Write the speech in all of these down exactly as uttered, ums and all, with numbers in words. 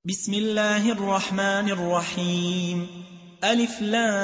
بسم الله الرحمن الرحيم. ألف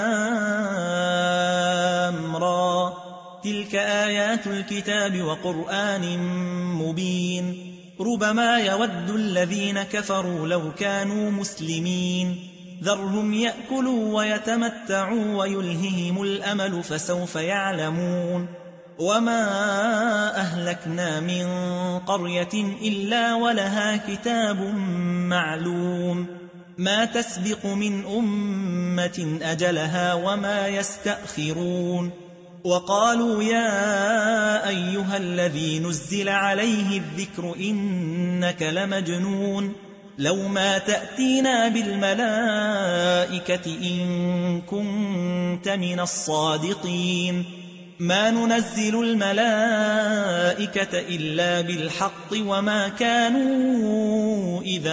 لام را، تلك آيات الكتاب وقرآن مبين. ربما يود الذين كفروا لو كانوا مسلمين، ذرهم يأكلوا ويتمتعوا ويلههم الأمل فسوف يعلمون. وما أهلكنا من قرية إلا ولها كتاب معلوم، ما تسبق من أمة أجلها وما يستأخرون. وقالوا يا أيها الذي نزل عليه الذكر إنك لمجنون، لو ما تأتينا بالملائكة إن كنت من الصادقين. ما ننزل الملائكة إلا بالحق وما كانوا إذا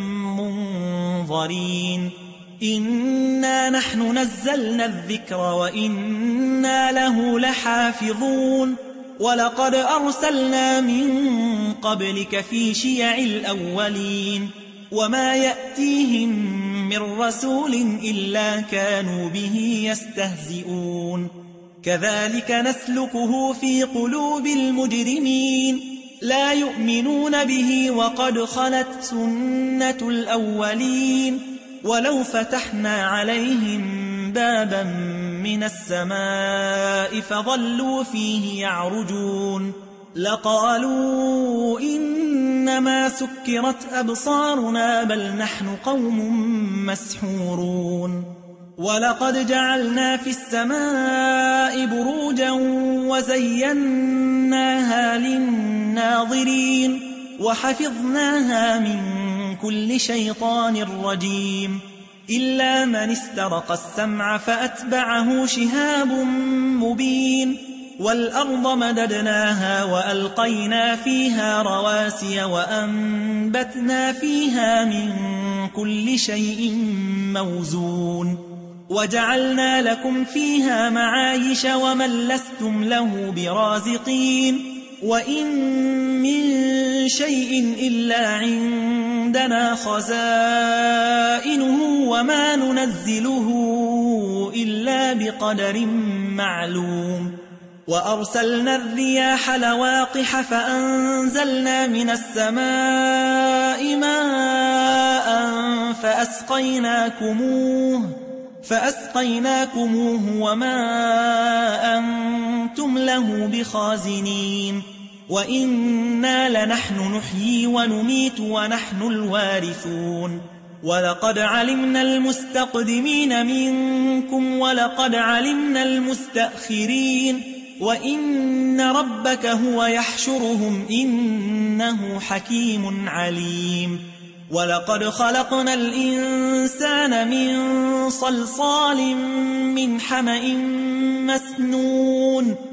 منظرين. إنا نحن نزلنا الذكر وإنا له لحافظون. ولقد أرسلنا من قبلك في شيع الأولين، وما يأتيهم من رسول إلا كانوا به يستهزئون. كذلك نسلكه في قلوب المجرمين، لا يؤمنون به وقد خلت سنة الأولين. ولو فتحنا عليهم بابا من السماء فظلوا فيه يعرجون لقالوا إنما سكرت أبصارنا بل نحن قوم مسحورون. ولقد جعلنا في السماء بروجا وزيناها للناظرين وحفظناها من كل شيطان رجيم، إلا من استرق السمع فأتبعه شهاب مبين. والأرض مددناها وألقينا فيها رواسي وأنبتنا فيها من كل شيء موزون، وجعلنا لكم فيها معايش ومن لستم له برازقين. وإن من شيء إلا عندنا خزائنه وما ننزله إلا بقدر معلوم. وأرسلنا الرياح لواقح فأنزلنا من السماء ماء فأسقيناكموه فأسقيناكموه وما أنتم له بخازنين. وإنا لنحن نحيي ونميت ونحن الوارثون. ولقد علمنا المستقدمين منكم ولقد علمنا المستأخرين. وإن ربك هو يحشرهم إنه حكيم عليم. ولقد خلقنا الإنسان من صلصال من حمأ مسنون.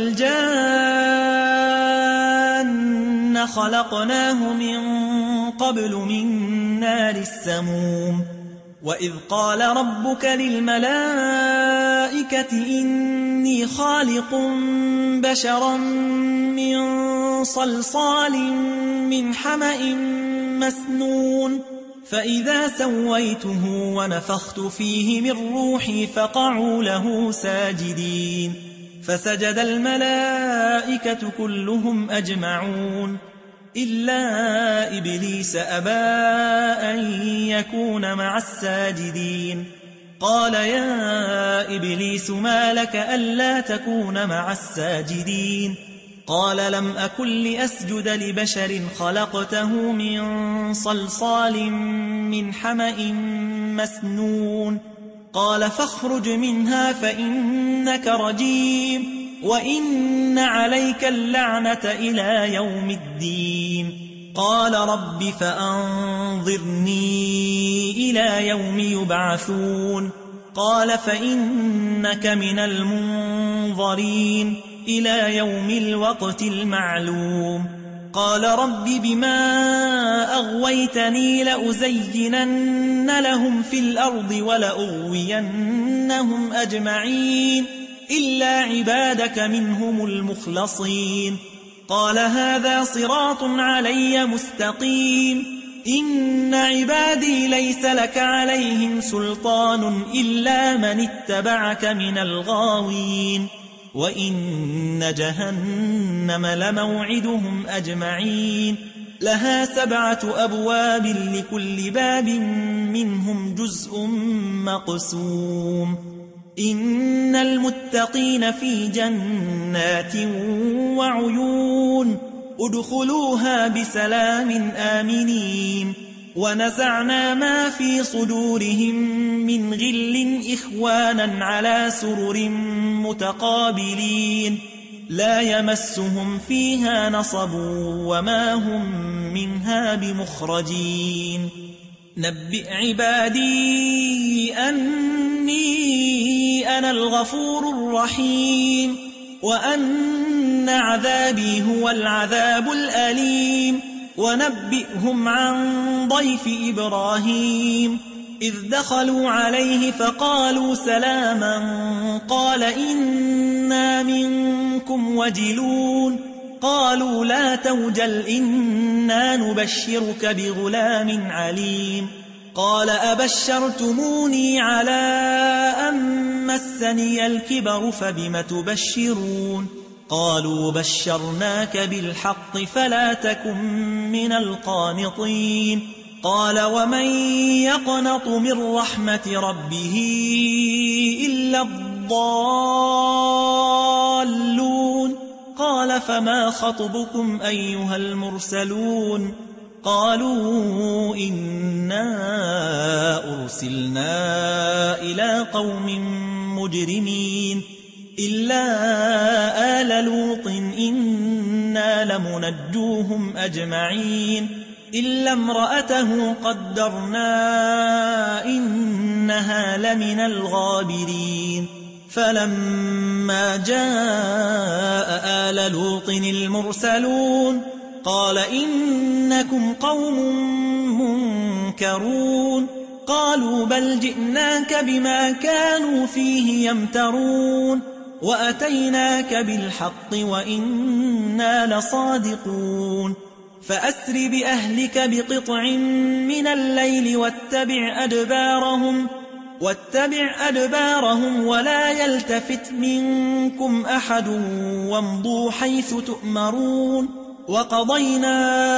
والجان خلقناه من قبل من نار السموم. وإذ قال ربك للملائكة إني خالق بشرا من صلصال من حمأ مسنون، فإذا سويته ونفخت فيه من روحي فقعوا له ساجدين. فسجد الملائكة كلهم أجمعون إلا إبليس أبى أن يكون مع الساجدين. قال يا إبليس ما لك ألا تكون مع الساجدين؟ قال لم أكن لأسجد لبشر خلقته من صلصال من حمأ مسنون. قال فاخرج منها فإنك رجيم وإن عليك اللعنة إلى يوم الدين. قال رب فأنظرني إلى يوم يبعثون. قال فإنك من المنظرين إلى يوم الوقت المعلوم. قال رب بما أغويتني لأزينن لهم في الأرض ولأغوينهم أجمعين إلا عبادك منهم المخلصين. قال هذا صراط علي مستقيم. إن عبادي ليس لك عليهم سلطان إلا من اتبعك من الغاوين وإن جهنم لموعدهم أجمعين لها سبعة أبواب لكل باب منهم جزء مقسوم إن المتقين في جنات وعيون ادخلوها بسلام آمنين ونزعنا ما في صدورهم من غل إخوانا على سرر متقابلين لا يمسهم فيها نصب وما هم منها بمخرجين نبئ عبادي أني أنا الغفور الرحيم وأن عذابي هو العذاب الأليم ونبئهم عن ضيف إبراهيم إذ دخلوا عليه فقالوا سلاما قال إنا منكم وجلون قالوا لا توجل إنا نبشرك بغلام عليم قال أبشرتموني على أن مسني الكبر فبم تبشرون قالوا بشرناك بالحق فلا تكن من القانطين قال ومن يقنط من رحمة ربه إلا الضالون قال فما خطبكم أيها المرسلون قالوا إنا أرسلنا إلى قوم مجرمين إلا آل لوط إنا لمنجوهم أجمعين إلا امرأته قدرنا إنها لمن الغابرين فلما جاء آل لوط المرسلون قال إنكم قوم منكرون قالوا بل جئناك بما كانوا فيه يمترون وأتيناك بالحق وإنا لصادقون فأسر بأهلك بقطع من الليل واتبع أدبارهم واتبع أدبارهم ولا يلتفت منكم أحد وامضوا حيث تؤمرون وقضينا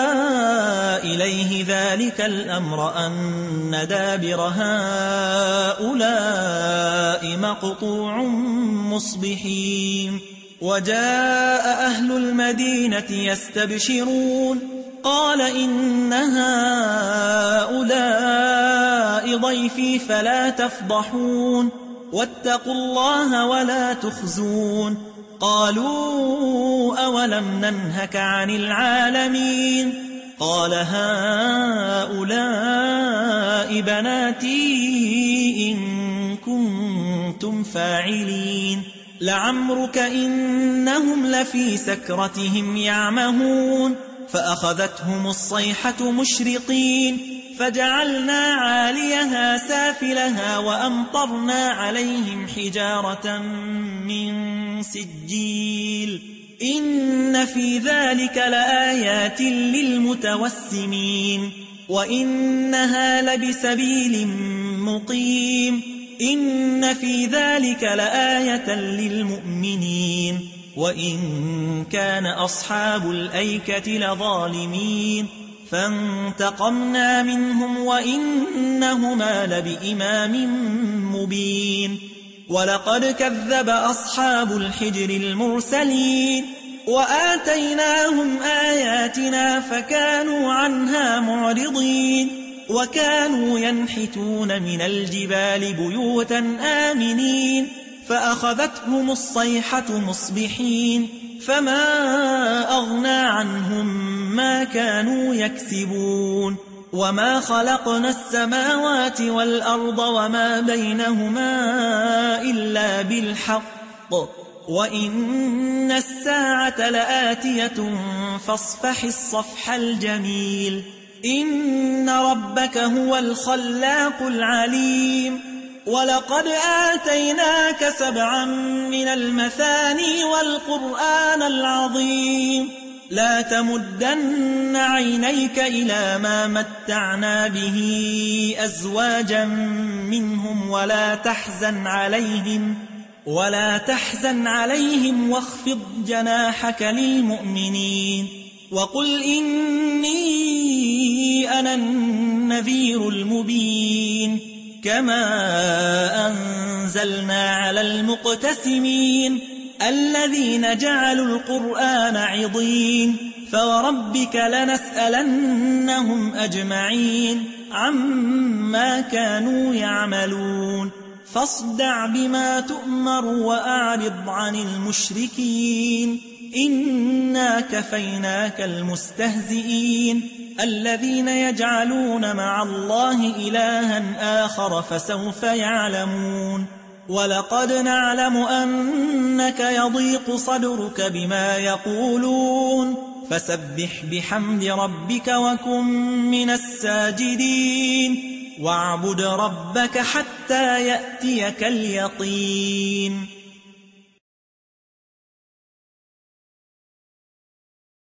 إليه ذلك الأمر أن دابر هؤلاء مقطوع مصبحين وجاء أهل المدينة يستبشرون قال إن هؤلاء ضيفي فلا تفضحون واتقوا الله ولا تخزون قالوا أولم ننهك عن العالمين قال هؤلاء بناتي إن كنتم فاعلين لعمرك إنهم لفي سكرتهم يعمهون فأخذتهم الصيحة مشرقين فجعلنا عاليها سافلها وأمطرنا عليهم حجارة من سجيل إن في ذلك لآيات للمتوسمين وإنها لبسبيل مقيم إن في ذلك لآية للمؤمنين وإن كان أصحاب الأيكة لظالمين فانتقمنا منهم وإنهما لبإمام مبين ولقد كذب أصحاب الحجر المرسلين وآتيناهم آياتنا فكانوا عنها معرضين وكانوا ينحتون من الجبال بيوتا آمنين فأخذتهم الصيحة مصبحين فما أغنى عنهم ما كانوا يكسبون وما خلقنا السماوات والأرض وما بينهما إلا بالحق وإن الساعة لآتية فاصفح الصفح الجميل إن ربك هو الخلاق العليم ولقد آتيناك سبعا من المثاني والقرآن العظيم لا تمدن عينيك إلى ما متعنا به أزواجا منهم ولا تحزن عليهم ولا تحزن عليهم واخفض جناحك للمؤمنين وقل إني أنا النذير المبين كما أنزلنا على المقتسمين الذين جعلوا القرآن عضين فوربك لنسألنهم أجمعين عما كانوا يعملون فاصدع بما تؤمر وأعرض عن المشركين إنا كفيناك المستهزئين الذين يجعلون مع الله إلها آخر فسوف يعلمون ولقد نعلم أنك يضيق صدرك بما يقولون فسبح بحمد ربك وكن من الساجدين واعبد ربك حتى يأتيك اليقين